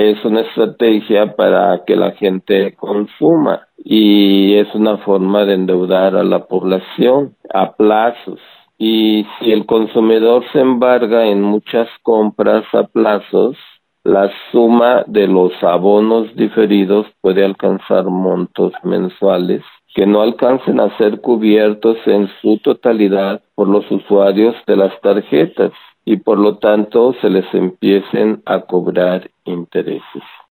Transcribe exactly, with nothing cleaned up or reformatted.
es una estrategia para que la gente consuma y es una forma de endeudar a la población a plazos. Y si el consumidor se embarga en muchas compras a plazos, la suma de los abonos diferidos puede alcanzar montos mensuales que no alcancen a ser cubiertos en su totalidad por los usuarios de las tarjetas y por lo tanto se les empiecen a cobrar intereses.